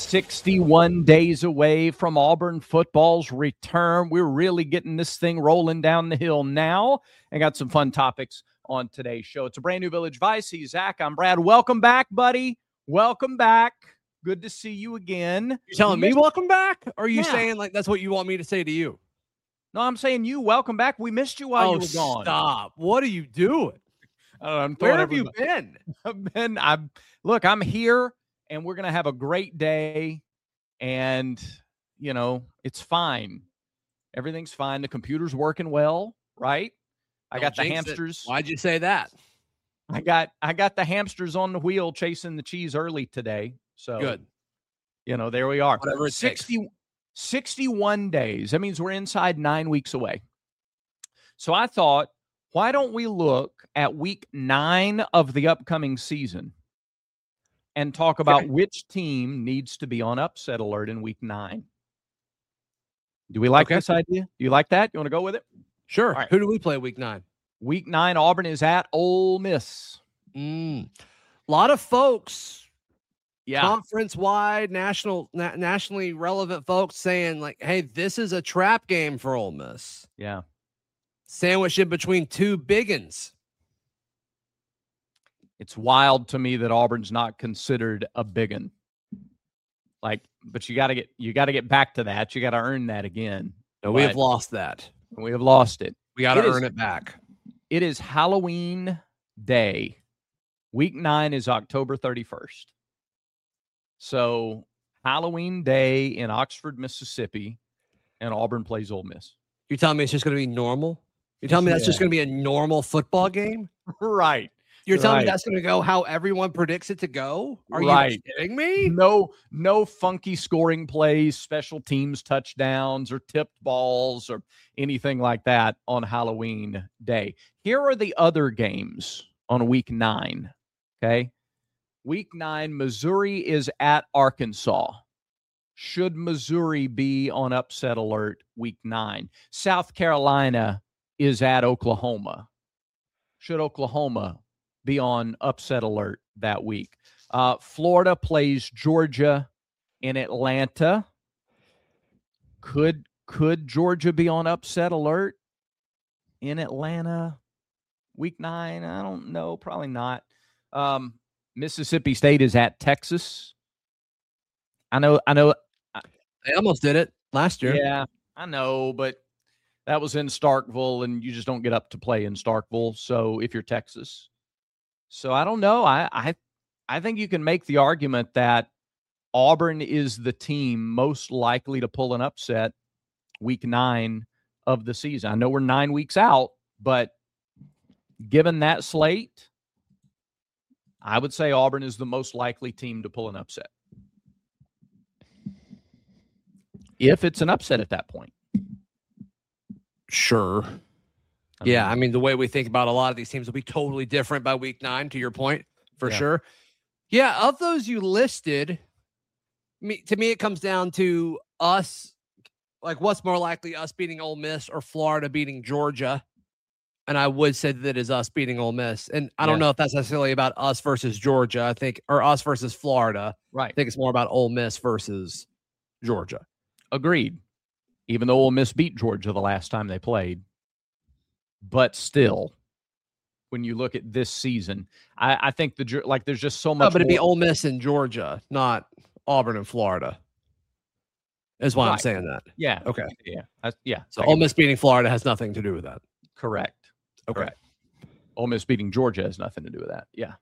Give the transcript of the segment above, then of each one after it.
61 days away from Auburn football's return. We're really getting this thing rolling down the hill now, and got some fun topics on today's show. It's a brand new Village Vice. He's Zach. I'm Brad. Welcome back, buddy. Welcome back. Good to see you again. You're telling me welcome back? Or are you saying like that's what you want me to say to you? No, I'm saying you welcome back. We missed you while you were gone. Stop. What are you doing? Where have you been? I'm here, and we're going to have a great day, and, you know, it's fine. Everything's fine. The computer's working well, right? I got the hamsters. Why'd you say that? I got the hamsters on the wheel chasing the cheese early today. So good. You know, there we are. Whatever it 61 days. That means we're inside 9 weeks away. So I thought, why don't we look at week 9 of the upcoming season and talk about which team needs to be on upset alert in week 9? Do we like this idea? Do you like that? You want to go with it? Sure. Right. Who do we play week 9? Week 9, Auburn is at Ole Miss. A lot of folks, conference-wide, nationally relevant folks saying, like, hey, this is a trap game for Ole Miss. Yeah. Sandwiched in between two biggins. It's wild to me that Auburn's not considered a biggin. But you got to get back to that. You got to earn that again. No, we have lost that. We have lost it. We got to earn it back. It is Halloween Day. Week 9 is October 31st. So Halloween Day in Oxford, Mississippi, and Auburn plays Ole Miss. You're telling me it's just going to be normal? You're telling me that's just going to be a normal football game? Right. You're telling me that's going to go how everyone predicts it to go? Are you kidding me? No funky scoring plays, special teams touchdowns, or tipped balls, or anything like that on Halloween Day. Here are the other games on week 9. Okay. Week 9, Missouri is at Arkansas. Should Missouri be on upset alert week 9? South Carolina is at Oklahoma. Should Oklahoma be on upset alert that week? Florida plays Georgia in Atlanta. Could Georgia be on upset alert in Atlanta week 9? I don't know. Probably not. Mississippi State is at Texas. I know. They almost did it last year. Yeah, I know, but that was in Starkville, and you just don't get up to play in Starkville. So if you're Texas, so I don't know. I think you can make the argument that Auburn is the team most likely to pull an upset week 9 of the season. I know we're 9 weeks out, but given that slate, I would say Auburn is the most likely team to pull an upset. If it's an upset at that point. Sure. I mean, the way we think about a lot of these teams will be totally different by week 9, to your point, for sure. Yeah, of those you listed, to me, it comes down to us, like what's more likely, us beating Ole Miss or Florida beating Georgia. And I would say that it is us beating Ole Miss. And I don't know if that's necessarily about us versus Georgia, I think, or us versus Florida. Right. I think it's more about Ole Miss versus Georgia. Agreed. Even though Ole Miss beat Georgia the last time they played. But still, when you look at this season, I think there's just so much. No, but it'd be Ole Miss and Georgia, not Auburn and Florida. Is why I'm saying that. Yeah. Okay. Yeah. So Ole Miss beating Florida has nothing to do with that. Correct. Okay. Correct. Ole Miss beating Georgia has nothing to do with that. Yeah.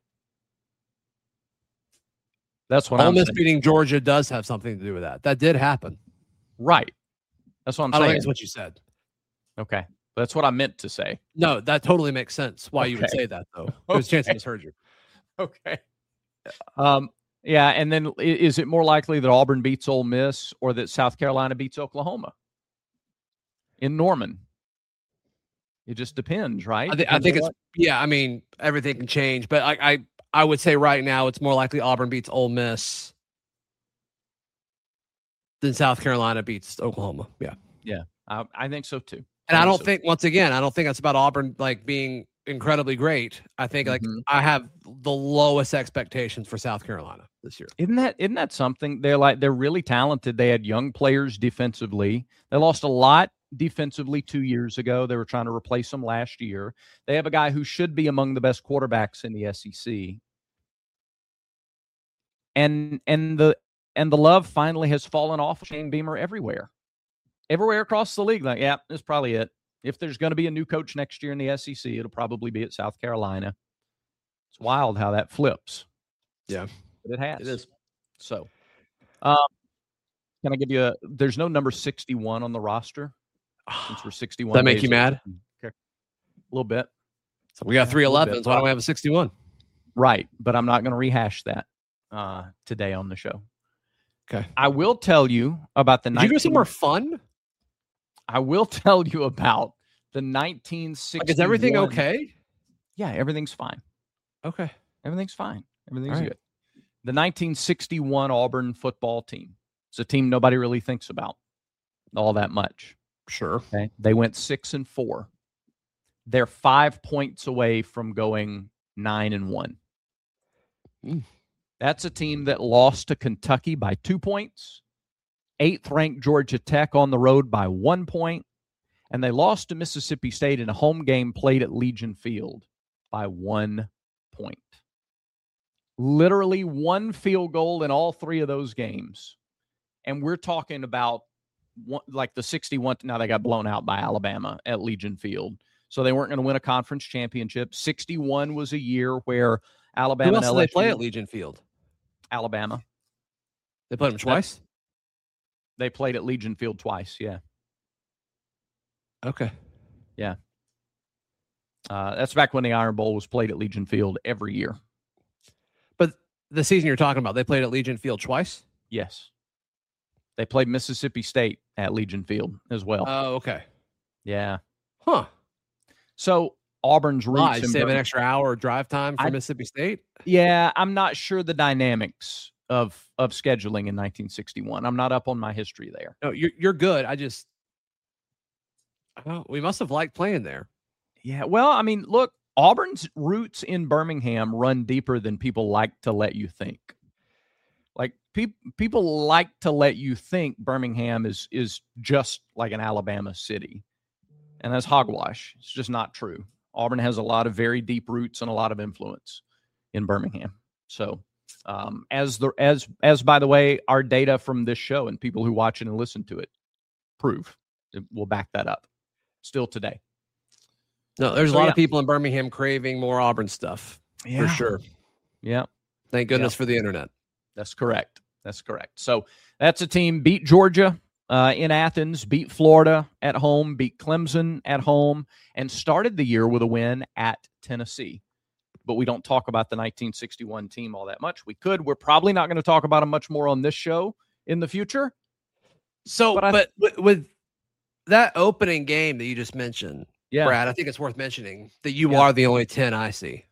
That's what Ole I'm Miss saying. beating Georgia does have something to do with that. That did happen. Right. That's what I'm I saying. don't think it's what you said. Okay. That's what I meant to say. No, that totally makes sense why you would say that, though. There's a chance I misheard you. Okay. Yeah, and then is it more likely that Auburn beats Ole Miss or that South Carolina beats Oklahoma in Norman? It just depends, right? I think it's I mean, everything can change, but I would say right now it's more likely Auburn beats Ole Miss than South Carolina beats Oklahoma. Yeah. Yeah, I think so too. And I don't think, once again, I don't think that's about Auburn like being incredibly great. I think I have the lowest expectations for South Carolina this year. Isn't that something? They're really talented. They had young players defensively. They lost a lot defensively 2 years ago. They were trying to replace them last year. They have a guy who should be among the best quarterbacks in the SEC. And the love finally has fallen off of Shane Beamer everywhere across the league. Like, yeah, that's probably it. If there's going to be a new coach next year in the SEC, it'll probably be at South Carolina. It's wild how that flips. Yeah, but it has. It is. So, can I give you there's no number 61 on the roster since we're 61. Does that make you mad? A little bit. So we got 3 11s. Why don't we have a 61? Right, but I'm not going to rehash that today on the show. Okay. I will tell you about the. Did you do somewhere fun? I will tell you about the 1961. Like, is everything okay? Yeah, everything's fine. Okay. Everything's fine. Everything's good. The 1961 Auburn football team. It's a team nobody really thinks about all that much. Sure. Okay. They went 6-4. They're 5 points away from going 9-1. That's a team that lost to Kentucky by 2 points, 8th-ranked Georgia Tech on the road by 1 point, and they lost to Mississippi State in a home game played at Legion Field by 1 point. Literally one field goal in all 3 of those games. And we're talking about like the 61. Now they got blown out by Alabama at Legion Field. So they weren't going to win a conference championship. 61 was a year where Alabama Who else and did LSU. They play at Legion Field? Alabama. They played them twice? They played at Legion Field twice, yeah. Okay. Yeah. That's back when the Iron Bowl was played at Legion Field every year. But the season you're talking about, they played at Legion Field twice? Yes. They played Mississippi State at Legion Field as well. Oh, okay. Yeah. Huh. So Auburn's roots. Save an extra hour drive time for Mississippi State? Yeah, I'm not sure the dynamics of scheduling in 1961. I'm not up on my history there. No, you're good. We must have liked playing there. Yeah, well, I mean, look, Auburn's roots in Birmingham run deeper than people like to let you think. Like people like to let you think Birmingham is just like an Alabama city, and that's hogwash. It's just not true. Auburn has a lot of very deep roots and a lot of influence in Birmingham. So, as by the way, our data from this show and people who watch it and listen to it prove, it will back that up. Still today. No, there's a lot of people in Birmingham craving more Auburn stuff. For sure. Yeah. Thank goodness for the internet. That's correct. So that's a team beat Georgia in Athens, beat Florida at home, beat Clemson at home, and started the year with a win at Tennessee. But we don't talk about the 1961 team all that much. We could. We're probably not going to talk about them much more on this show in the future. So, but with that opening game that you just mentioned, Brad, I think it's worth mentioning that you are the only 10 I see.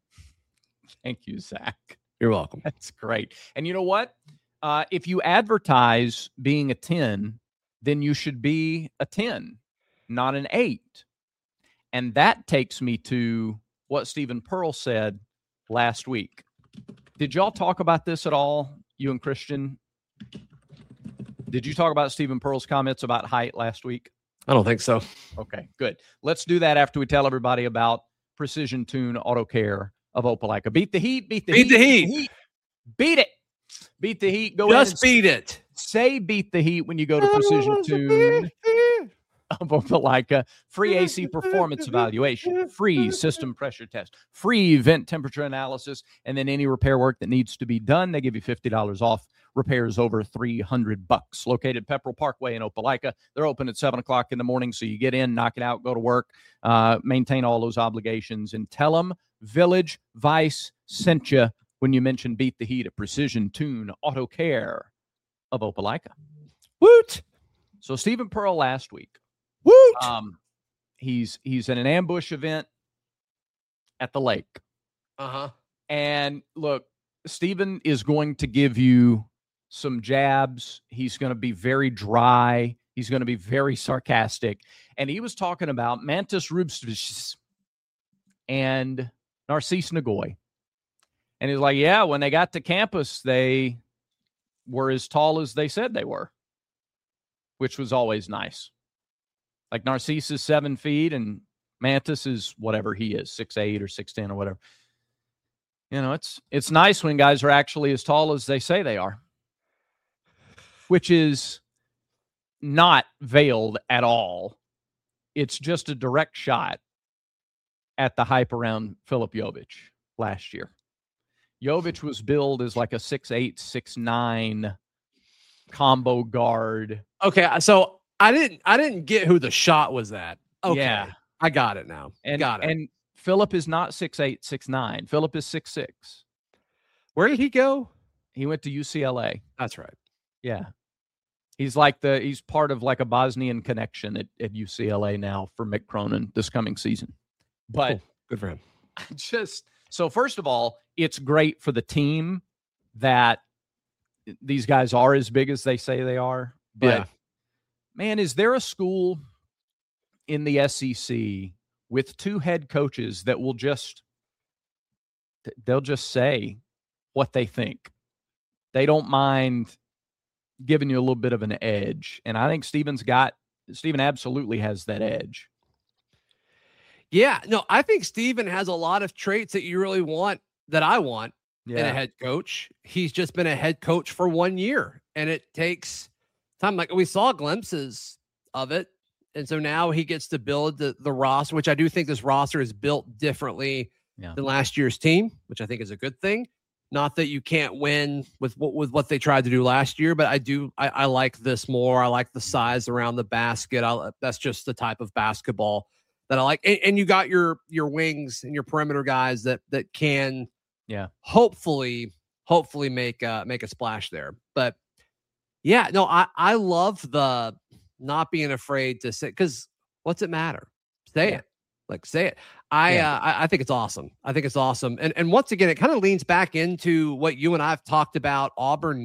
Thank you, Zach. You're welcome. That's great. And you know what? If you advertise being a 10, then you should be a 10, not an 8. And that takes me to what Stephen Pearl said last week. Did y'all talk about this at all, you and Christian? Did you talk about Stephen Pearl's comments about height last week? I don't think so. Okay, good. Let's do that after we tell everybody about Precision Tune Auto Care of Opelika. Beat the heat. Beat the heat. Beat it. Beat the heat. Go just beat it. Say beat the heat when you go to Precision Tune of Opelika. Free AC performance evaluation, free system pressure test, free vent temperature analysis, and then any repair work that needs to be done, they give you $50 off. Repairs over $300. Located Pepperell Parkway in Opelika. They're open at 7:00 in the morning, so you get in, knock it out, go to work, maintain all those obligations, and tell them Village Vice sent you when you mention Beat the Heat at Precision Tune Auto Care of Opelika. Woot! So Stephen Pearl last week. Woot! He's in an ambush event at the lake. Uh-huh. And look, Stephen is going to give you some jabs. He's going to be very dry. He's going to be very sarcastic. And he was talking about Mantis rubestis. and Narcisse Nagoy. And he's like, yeah, when they got to campus, they were as tall as they said they were, which was always nice. Like Narcisse is 7 feet and Mantis is whatever he is, 6'8" or 6'10" or whatever. You know, it's nice when guys are actually as tall as they say they are, which is not veiled at all. It's just a direct shot at the hype around Filip Jovic last year. Jovic was billed as like a 6'8", 6'9" combo guard. Okay, so I didn't get who the shot was at. Okay, yeah. I got it now. Got it. And Filip is not 6'8", 6'9". Filip is 6'6". Where did he go? He went to UCLA. That's right. Yeah. He's part of like a Bosnian connection at UCLA now for Mick Cronin this coming season. But cool. Good for him. So first of all, it's great for the team that these guys are as big as they say they are. But man, is there a school in the SEC with 2 head coaches that they'll just say what they think? They don't mind giving you a little bit of an edge. And I think Steven absolutely has that edge. Yeah, no, I think Steven has a lot of traits that you really want, that I want in a head coach. He's just been a head coach for 1 year, and it takes time. Like, we saw glimpses of it. And so now he gets to build the roster, which I do think this roster is built differently than last year's team, which I think is a good thing. Not that you can't win with what they tried to do last year, but I like this more. I like the size around the basket. That's just the type of basketball that I like. And you got your wings and your perimeter guys that can hopefully make a splash there. But yeah, no, I love the not being afraid to say, because what's it matter? Say it. Like, say it. I think it's awesome. I think it's awesome. And once again, it kind of leans back into what you and I have talked about Auburn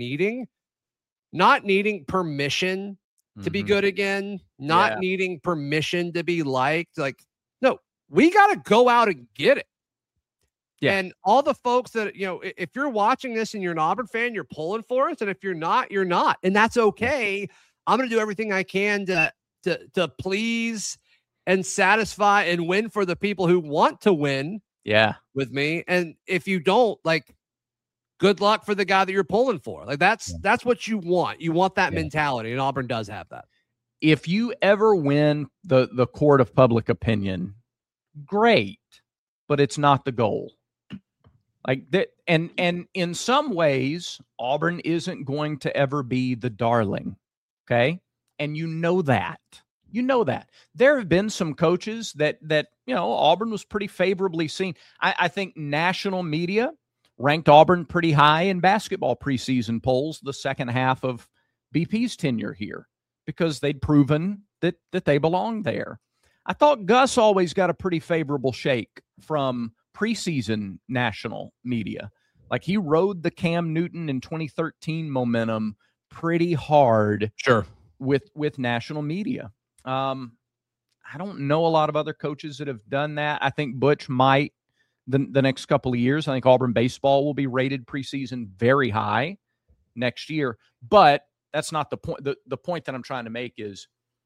not needing permission to be good again, not needing permission to be liked. Like, no, we got to go out and get it. Yeah. And all the folks that, if you're watching this and you're an Auburn fan, you're pulling for us. And if you're not, you're not. And that's okay. I'm going to do everything I can to please and satisfy and win for the people who want to win with me. And if you don't, like, good luck for the guy that you're pulling for. Like, that's what you want. You want that mentality, and Auburn does have that. If you ever win the court of public opinion, great, but it's not the goal. Like that, and in some ways, Auburn isn't going to ever be the darling. Okay. And you know that. There have been some coaches that Auburn was pretty favorably seen. I think national media ranked Auburn pretty high in basketball preseason polls the second half of BP's tenure here because they'd proven that they belonged there. I thought Gus always got a pretty favorable shake from preseason national media. Like, he rode the Cam Newton in 2013 momentum pretty hard. Sure. With national media. I don't know a lot of other coaches that have done that. I think Butch might the next couple of years. I think Auburn baseball will be rated preseason very high next year. But that's not the point. The point that I'm trying to make is,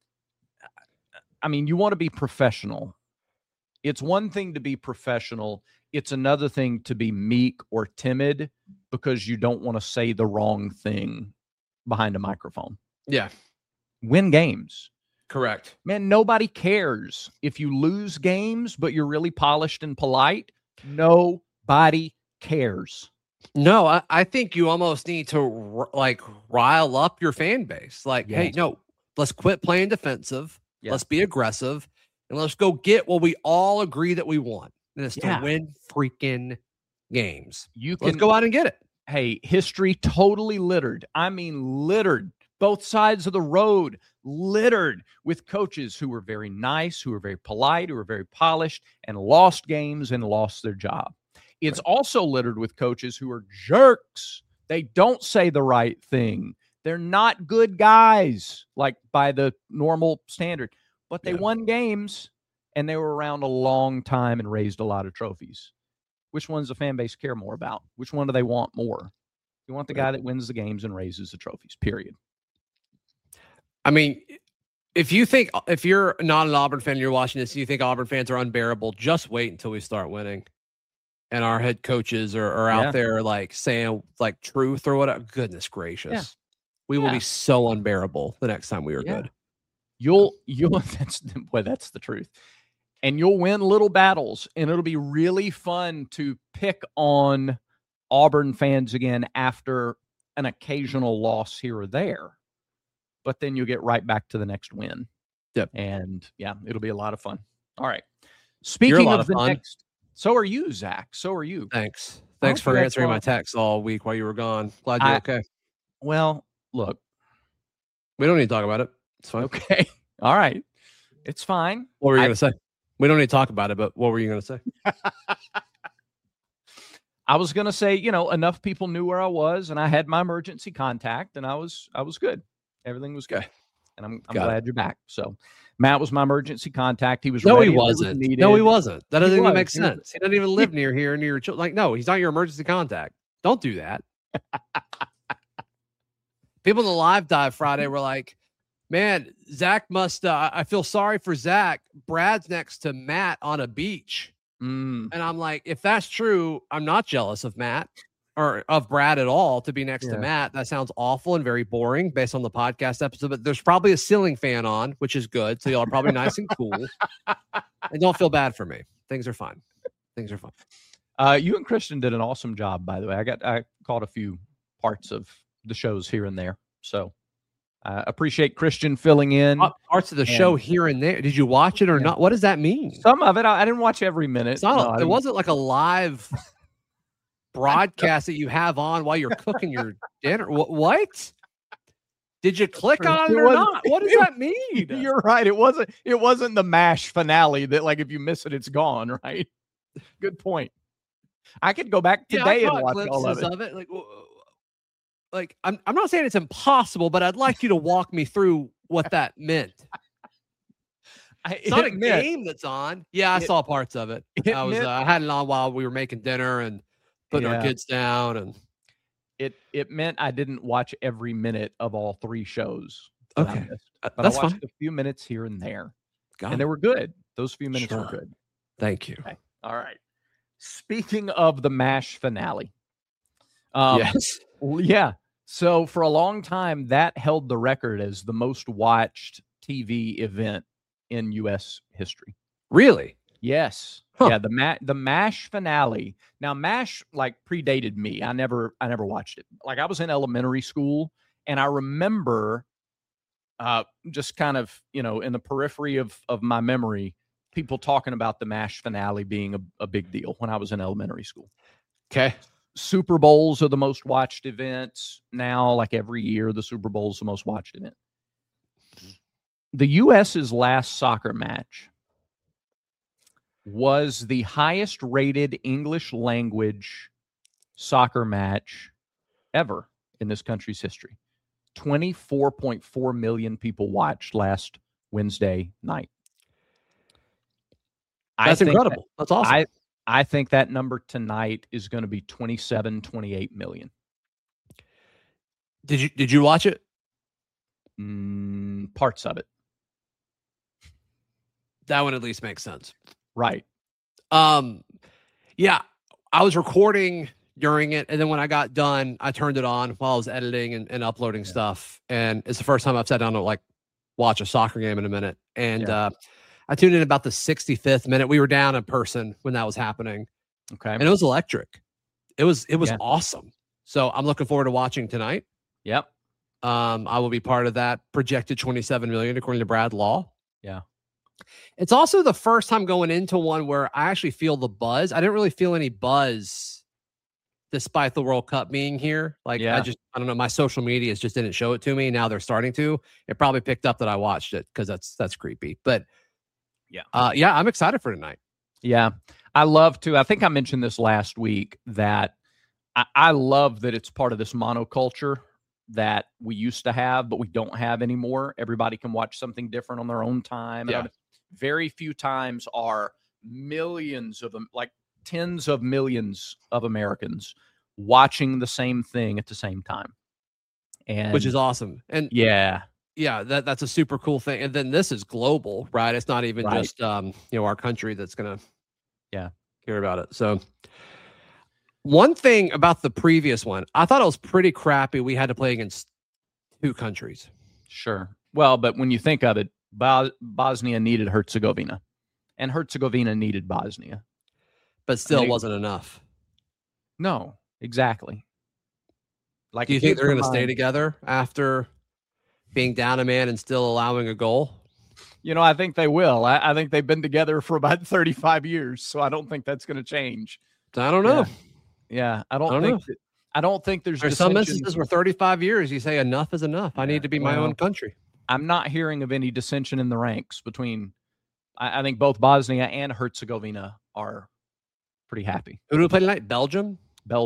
I mean, you want to be professional. It's one thing to be professional. It's another thing to be meek or timid because you don't want to say the wrong thing behind a microphone. Yeah. Win games. Correct. Man, nobody cares if you lose games, but you're really polished and polite. Nobody cares. No, I think you almost need to rile up your fan base. Like, hey, no, let's quit playing defensive. Yeah. Let's be aggressive, and let's go get what we all agree that we want. And it's to win freaking games. Let's go out and get it. Hey, history totally littered. I mean, littered. Both sides of the road, littered with coaches who were very nice, who were very polite, who were very polished, and lost games and lost their job. It's also littered with coaches who are jerks. They don't say the right thing. They're not good guys, like by the normal standard, but they won games and they were around a long time and raised a lot of trophies. Which one's the fan base care more about? Which one do they want more? You want the guy that wins the games and raises the trophies, period. I mean, if you're not an Auburn fan and you're watching this and you think Auburn fans are unbearable, just wait until we start winning. And our head coaches are out there like saying like truth or whatever. Goodness gracious. Yeah. We will be so unbearable the next time we are good. You'll that's the truth. And you'll win little battles, and it'll be really fun to pick on Auburn fans again after an occasional loss here or there. But then you'll get right back to the next win. Yep. And it'll be a lot of fun. All right. Speaking of the next, so are you, Zach. So are you. Thanks for answering my texts all week while you were gone. Glad you're okay. Well, look. We don't need to talk about it. It's fine. Okay. All right. It's fine. What were you going to say? We don't need to talk about it, but what were you going to say? I was going to say, enough people knew where I was, and I had my emergency contact, and I was good. Everything was good. And I'm glad you're back. So Matt was my emergency contact. He was No, he wasn't. No, he wasn't. That doesn't even make sense. He doesn't even live near here, near your children. Like, no, he's not your emergency contact. Don't do that. People in the live dive Friday were like, man, Zach must, I feel sorry for Zach. Brad's next to Matt on a beach. And I'm like, if that's true, I'm not jealous of Matt or of Brad at all to be next to Matt. That sounds awful and very boring based on the podcast episode, but there's probably a ceiling fan on, which is good. So y'all are probably nice and cool. And don't feel bad for me. Things are fine. You and Christian did an awesome job, by the way. I caught a few parts of the shows here and there. So appreciate Christian filling in. Parts of the show here and there. Did you watch it or not? What does that mean? Some of it. I didn't watch every minute. It wasn't like a live broadcast that you have on while you're cooking your dinner. What? Did you click on it or not? What does that mean? You're right. It wasn't the MASH finale that like if you miss it, it's gone, right? Good point. I could go back today and watch all of it. Like I'm not saying it's impossible, but I'd like you to walk me through what that meant. It's not a game that's on. Yeah, I saw parts of it. I had it on while we were making dinner and putting our kids down, and it meant I didn't watch every minute of all three shows. Okay, but I watched a few minutes here and there, and they were good. Those few minutes were good. Thank you. Okay. All right. Speaking of the MASH finale, yes. Yeah. So for a long time, that held the record as the most watched TV event in U.S. history. Really? Yes. Huh. Yeah. The MASH finale. Now, MASH like predated me. I never watched it. Like I was in elementary school, and I remember just kind of in the periphery of my memory, people talking about the MASH finale being a big deal when I was in elementary school. Okay. Super Bowls are the most watched events now. Like every year, the Super Bowl is the most watched event. The U.S.'s last soccer match was the highest rated English language soccer match ever in this country's history. 24.4 million people watched last Wednesday night. That's incredible. That's awesome. I think that number tonight is going to be 27, 28 million. Did you watch it? Parts of it. That one at least makes sense. Right. Yeah, I was recording during it, and then when I got done, I turned it on while I was editing and uploading stuff. And it's the first time I've sat down to like watch a soccer game in a minute. And I tuned in about the 65th minute. We were down in person when that was happening. Okay. And it was electric. It was awesome. So I'm looking forward to watching tonight. Yep. I will be part of that projected 27 million according to Brad Law. Yeah. It's also the first time going into one where I actually feel the buzz. I didn't really feel any buzz despite the World Cup being here. Like I don't know, my social medias just didn't show it to me. Now they're starting to. It probably picked up that I watched it because that's creepy. But I'm excited for tonight. Yeah. I love to. I think I mentioned this last week that I love that it's part of this monoculture that we used to have, but we don't have anymore. Everybody can watch something different on their own time. Yeah. Very few times are millions of them, like tens of millions of Americans watching the same thing at the same time. And which is awesome. And yeah, that's a super cool thing. And then this is global, right? It's not even just our country that's gonna care about it. So one thing about the previous one, I thought it was pretty crappy. We had to play against 2 countries. Sure. Well, but when you think of it, Bosnia needed Herzegovina, and Herzegovina needed Bosnia, but still wasn't enough. No, exactly. Like, do you think they're going to stay together after being down a man and still allowing a goal? I think they will. I think they've been together for about 35 years, so I don't think that's going to change. I don't know. Yeah, I don't think there's some instances where 35 years you say enough is enough. I need to be my own country. I'm not hearing of any dissension in the ranks between. I think both Bosnia and Herzegovina are pretty happy. Who do we play tonight? Belgium,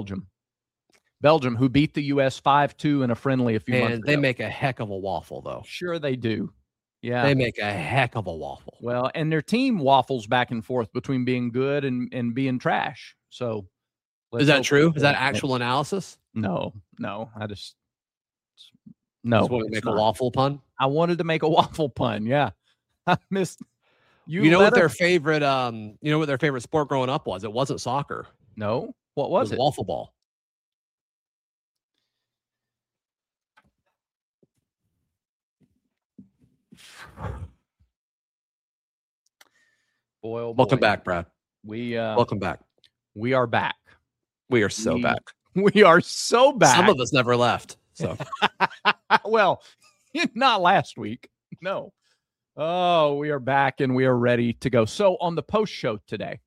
who beat the U.S. 5-2 in a friendly a few months ago. They make a heck of a waffle, though. Sure they do. Yeah. They make a heck of a waffle. Well, and their team waffles back and forth between being good and being trash. So is that true? Is that actual analysis? No. I just no. Just want to make a waffle pun? I wanted to make a waffle pun, yeah. I missed you know what their favorite sport growing up was? It wasn't soccer. No. What was it? Waffle ball. Boy, oh boy. Welcome back, Brad. Welcome back. We are back. We are so back. We are so back. Some of us never left. So, well, not last week. No. Oh, we are back and we are ready to go. So on the post show today,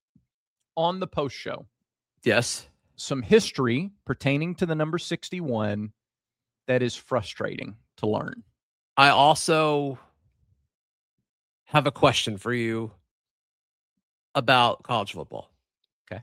yes, some history pertaining to the number 61 that is frustrating to learn. I also have a question for you about college football. Okay.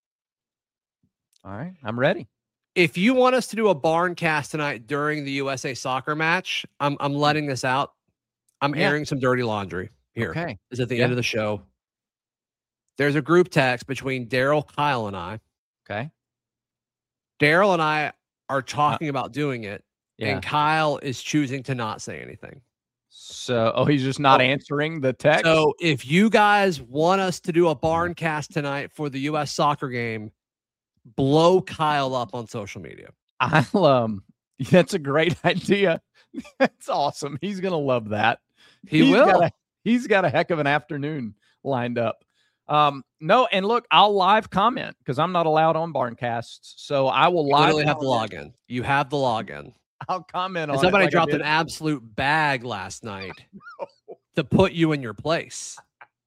All right. I'm ready. If you want us to do a barn cast tonight during the USA soccer match, I'm letting this out. I'm airing some dirty laundry here. Okay. It's at the end of the show. There's a group text between Daryl, Kyle, and I. Okay. Daryl and I are talking about doing it, and Kyle is choosing to not say anything. So, he's just not answering the text? So, if you guys want us to do a barn cast tonight for the U.S. soccer game, blow Kyle up on social media. That's a great idea. That's awesome. He's going to love that. He's will. He's got a heck of an afternoon lined up. No, and look, I'll live comment because I'm not allowed on Barncasts. So I will literally have the login. You have the login. I'll comment on it. Somebody dropped an absolute bag last night to put you in your place.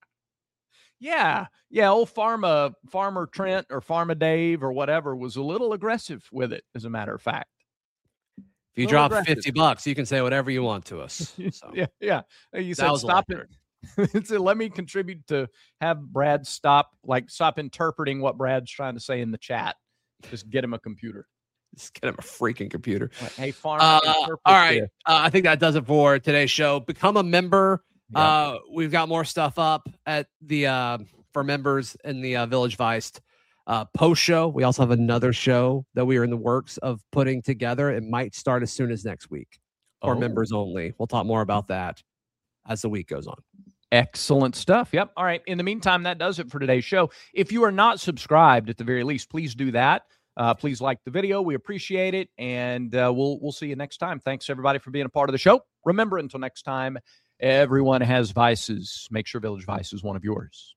Yeah. Old Farmer Trent or Farmer Dave or whatever was a little aggressive with it, as a matter of fact. If you drop $50, you can say whatever you want to us. So. Yeah. You said stop it. So let me contribute to have Brad stop interpreting what Brad's trying to say in the chat. Just get him a computer. Just get him a freaking computer. Hey, Farmer. All right. I think that does it for today's show. Become a member. Yeah. We've got more stuff up at the for members in the Village Vice post show. We also have another show that we are in the works of putting together. It might start as soon as next week for members only. We'll talk more about that as the week goes on. Excellent stuff. Yep. All right. In the meantime, that does it for today's show. If you are not subscribed, at the very least, please do that. Please like the video. We appreciate it. And we'll see you next time. Thanks, everybody, for being a part of the show. Remember, until next time, everyone has vices. Make sure Village Vice is one of yours.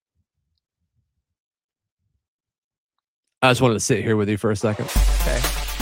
I just wanted to sit here with you for a second. Okay.